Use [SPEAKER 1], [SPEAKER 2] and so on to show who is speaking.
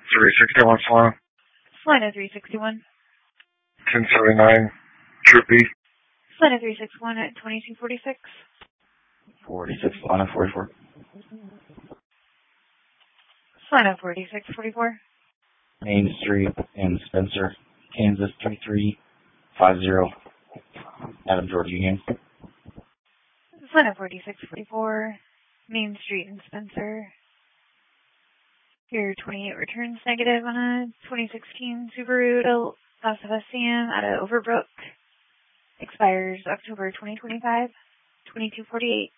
[SPEAKER 1] 361 Solano.
[SPEAKER 2] Solano 361.
[SPEAKER 1] 1079 Troopy.
[SPEAKER 2] Solano 361 at 2246.
[SPEAKER 3] 46 Solano 44.
[SPEAKER 2] Solano 4644.
[SPEAKER 3] Main Street in Spencer, Kansas 3350. Adam George Union.
[SPEAKER 2] Solano 4644. Main Street in Spencer. Your 28 returns negative on a 2016 Subaru Alpha Siam out of Overbrook. Expires October 2025. 2248.